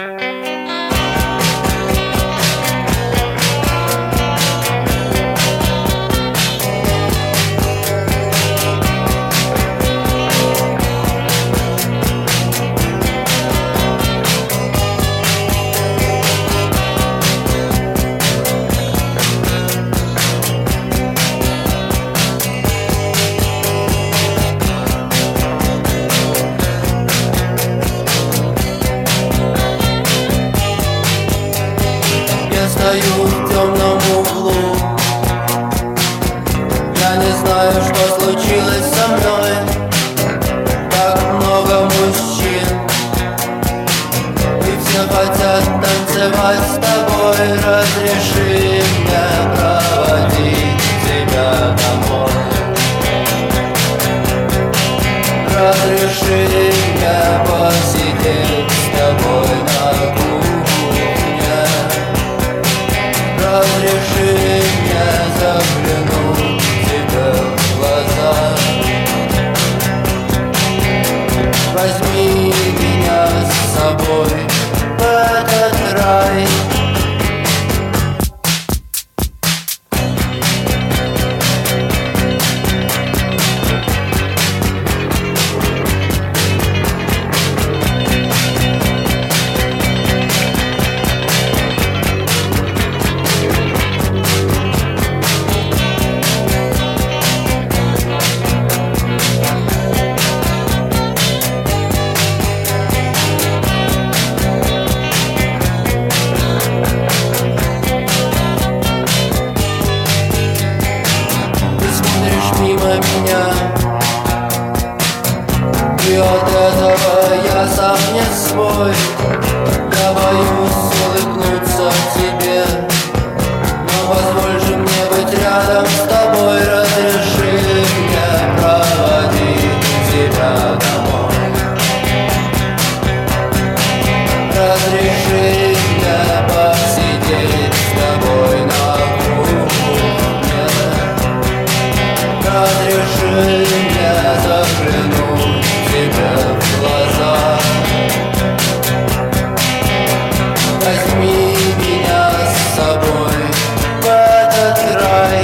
Стою в темном углу. Я не знаю, что случилось со мной. Так много мужчин, и все хотят танцевать с тобой. Разреши мне проводить тебя домой. Разреши мне посидеть с тобой на кухне. Разреши мне заглянуть тебе в глаза. Возьми меня с собой в этот рай. Мимо меня, и от этого я сам не свой. Я боюсь улыбнуться тебе, но позволь же мне быть рядом с тобой. Разреши мне проводить тебя домой. Разреши мне посидеть с тобой на кухне. Разреши мне заглянуть тебе в глаза. Возьми меня с собой в этот рай.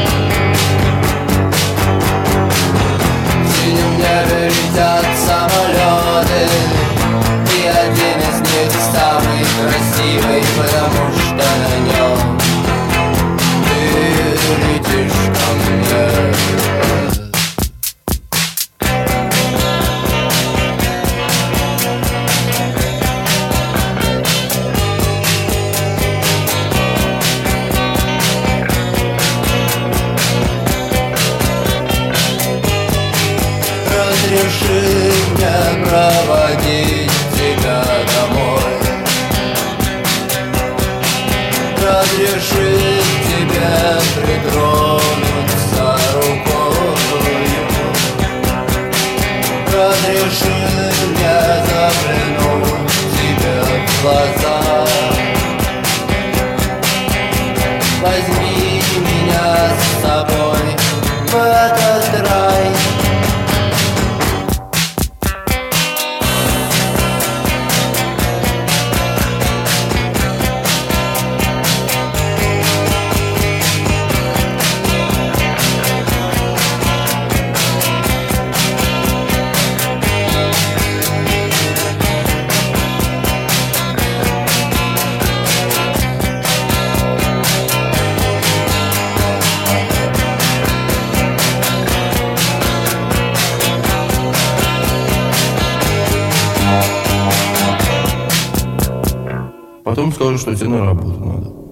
В синем небе летят самолеты, и один из них самый красивый, потому что на нем ты летишь ко мне. Разреши мне проводить тебя домой. Разреши тебе притронуться рукою. Разреши мне заглянуть тебе в глаза. Возьми меня с собой в этот рай. Потом скажу, что тебе на работу надо.